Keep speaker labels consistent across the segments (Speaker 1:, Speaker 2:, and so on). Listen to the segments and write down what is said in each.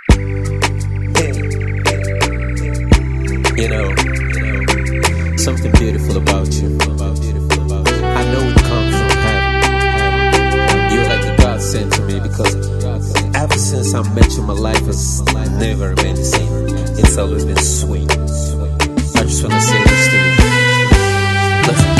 Speaker 1: You know, something beautiful about you. I know it comes from heaven. You're like a God sent to me, because ever since I met you, my life has never remained the same. It's always been sweet. I just wanna say this to you. Listen.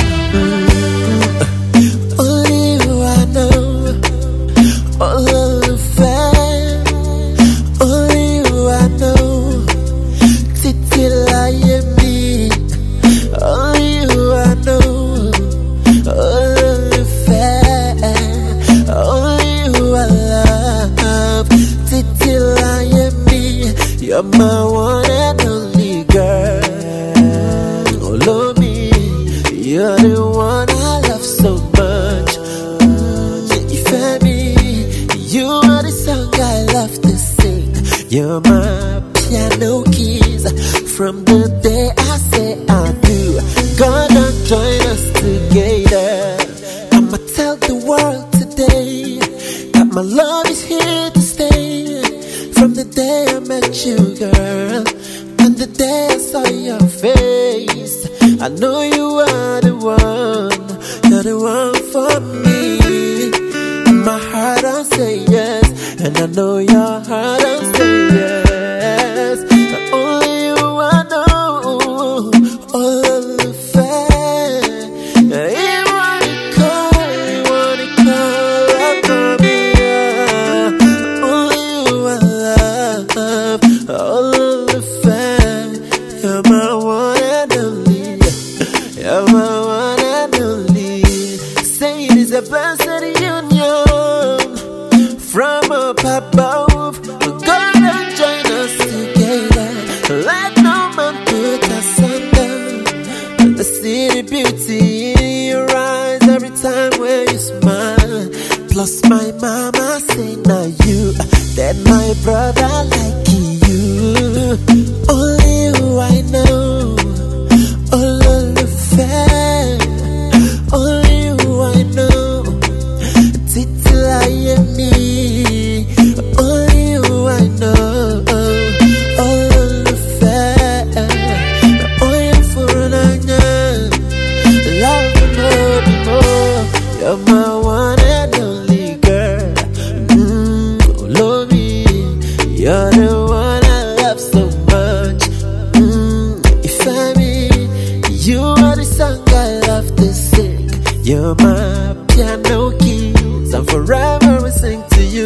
Speaker 2: Only you I know, all of the fair. Only you I know, Titi lie me. Only you I know, all of the fair. Only you I love, Titi lie me. You're my one and only girl. Follow me, you're the one I love so much. You are the song I love to sing. You're my piano keys. From the day I say I do, God don't join us together. I'ma tell the world today that my love is here to stay. From the day I met you, girl, and the day I saw your face, I know you are the one. You're the one for me. And my heart I'll say yes, and I know your heart I'll say yes. But only you I know, all of the fair. You wanna call, up on me. Only you I love, all of the fair. You're my one and only. You're my one and only. Say it is a blessed union from up above. God will join us together. Let no man put us under. I see the beauty in your eyes every time when you smile. Plus my mama say now you, then my brother like you. Only you I know, all of the fair. Only you I know, Titi lie me. Only you I know, all of the fair. Only for an onion, love me more. You're my one and only girl. Follow me, you're the one I love so much. You are the song I love to sing. You're my piano keys, and forever I sing to you.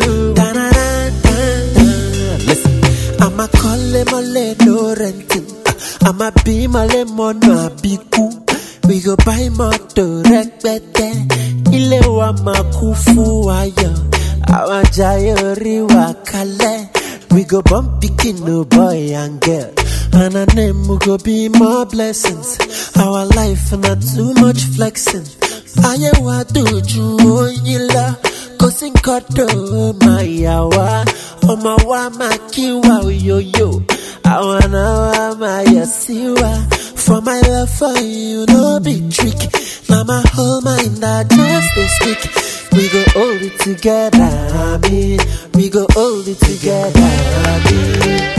Speaker 2: Listen, I'ma call him a no renting. I'ma be my lemon, no biku. We go buy motor rekbete. Ile wa makufu ayo. Awa jayori wa kale. We go bump picking no boy and girl. And our name will go be more blessings. Our life not too much flexing. Aye wa do ju oyila. Kosin koto my yawa. Oma wa makiwa yo yo. Awana wa my yasiwa. For my love for you, no big trick. Now my whole mind I just this week. We go hold it together, I mean. We go hold it together, I mean.